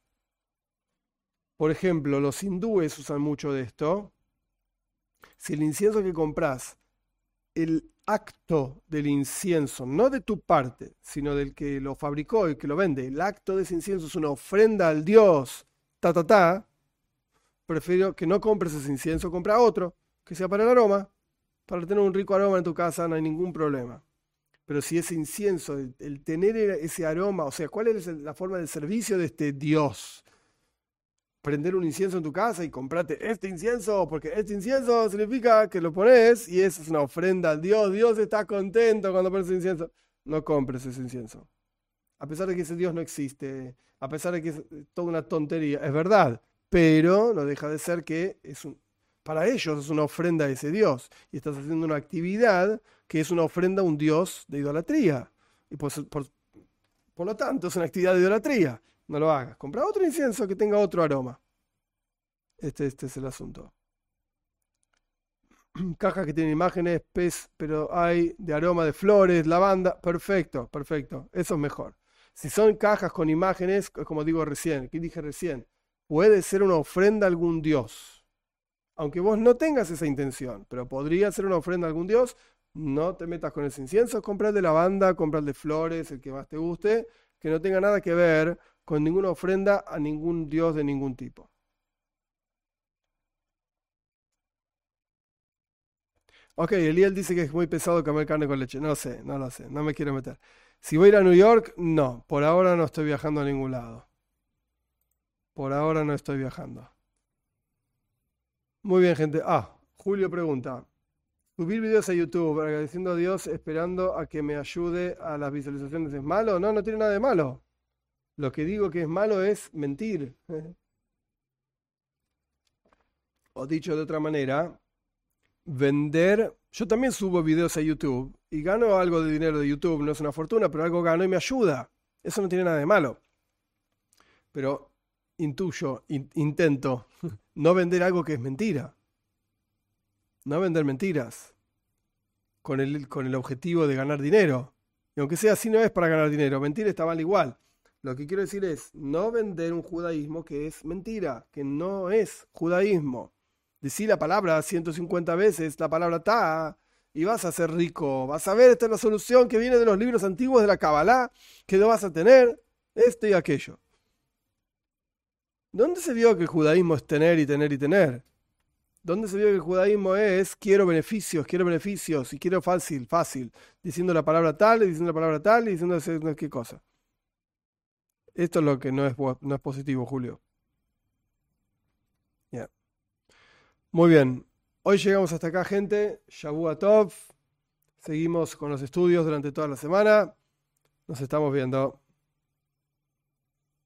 por ejemplo, los hindúes usan mucho de esto, si el incienso que comprás, el acto del incienso, no de tu parte, sino del que lo fabricó y que lo vende, el acto de ese incienso es una ofrenda al Dios, ta, ta, ta, prefiero que no compres ese incienso, compra otro, que sea para el aroma, para tener un rico aroma en tu casa, no hay ningún problema. Pero si ese incienso, el, el tener ese aroma, o sea, ¿cuál es la forma del servicio de este Dios? Prender un incienso en tu casa y comprarte este incienso, porque este incienso significa que lo pones y eso es una ofrenda al Dios. Dios está contento cuando pones ese incienso. No compres ese incienso. A pesar de que ese Dios no existe, a pesar de que es toda una tontería, es verdad, pero no deja de ser que es un, para ellos es una ofrenda a ese Dios y estás haciendo una actividad que es una ofrenda a un Dios de idolatría. Y por, por, por lo tanto es una actividad de idolatría. No lo hagas. Compra otro incienso que tenga otro aroma. Este, este es el asunto. Cajas que tienen imágenes, pez, pero hay de aroma de flores, lavanda. Perfecto, perfecto. Eso es mejor. Si son cajas con imágenes, como digo recién, ¿qué dije recién? Puede ser una ofrenda a algún dios. Aunque vos no tengas esa intención, pero podría ser una ofrenda a algún dios, no te metas con ese incienso. Compra el de lavanda, compra el de flores, el que más te guste, que no tenga nada que ver con ninguna ofrenda a ningún dios de ningún tipo. Ok, Eliel dice que es muy pesado comer carne con leche. No sé, no lo sé, no me quiero meter. Si voy a ir a New York, no. Por ahora no estoy viajando a ningún lado. Por ahora no estoy viajando. Muy bien, gente. Ah, Julio pregunta. ¿Subir videos a YouTube agradeciendo a Dios esperando a que me ayude a las visualizaciones es malo? No, no tiene nada de malo. Lo que digo que es malo es mentir. O dicho de otra manera, vender. Yo también subo videos a YouTube y gano algo de dinero de YouTube. No es una fortuna, pero algo gano y me ayuda. Eso no tiene nada de malo. Pero intuyo, in- intento no vender algo que es mentira. No vender mentiras con el, con el objetivo de ganar dinero. Y aunque sea así, no es para ganar dinero. Mentir está mal igual. Lo que quiero decir es no vender un judaísmo que es mentira, que no es judaísmo. Decir la palabra ciento cincuenta veces, la palabra ta, y vas a ser rico. Vas a ver, esta es la solución que viene de los libros antiguos de la Kabbalah, que no vas a tener esto y aquello. ¿Dónde se vio que el judaísmo es tener y tener y tener? ¿Dónde se vio que el judaísmo es quiero beneficios, quiero beneficios y quiero fácil, fácil? Diciendo la palabra tal, y diciendo la palabra tal, y diciendo no sé qué cosa. Esto es lo que no es, no es positivo, Julio. Yeah. Muy bien. Hoy llegamos hasta acá, gente. Shavua Tov. Seguimos con los estudios durante toda la semana. Nos estamos viendo.